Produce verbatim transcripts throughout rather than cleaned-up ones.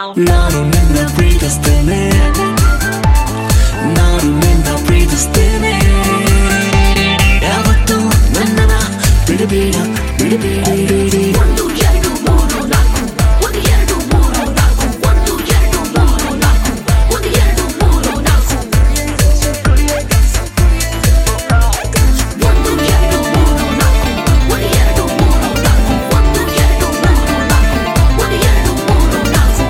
ನಾನು ನಿನ್ನ ಪ್ರೀತಿಸ್ತೇನೆ, ನಾನು ನಿನ್ನ ಪ್ರೀತಿಸ್ತೇನೆ. ಯಾವತ್ತೂ ನನ್ನನ್ನ ಬಿಡಬೇಡ ಬಿಡಬೇಡ ಬಿಡಿ. ಒಂದು ಎರಡು ಮೂರು ನಾಲ್ಕು, ಒಂದು ಎರಡು ಮೂರು ನಾಲ್ಕು, ಒಂದು ಎರಡು ಮೂರು ನಾಲ್ಕು, ಒಂದು ಎರಡು ಮೂರು ನಾಲ್ಕು, ಒಂದು ಎರಡು ಮೂರು ನಾಲ್ಕು, ಒಂದು ಎರಡು ಮೂರು ನಾಲ್ಕು, ಒಂದು ಎರಡು ಮೂರು ನಾಲ್ಕು, ಒಂದು ಎರಡು ಮೂರು ನಾಲ್ಕು.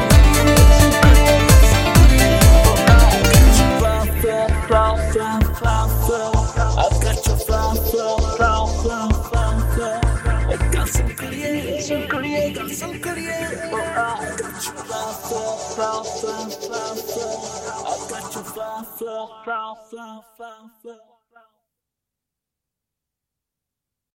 I've got your flow, flow, flow, flow, flow, flow. I got some create, some create, got some create. Oh, I got your flow, flow, flow, flow, flow, flow. I got your flow, flow, flow, flow, flow, flow.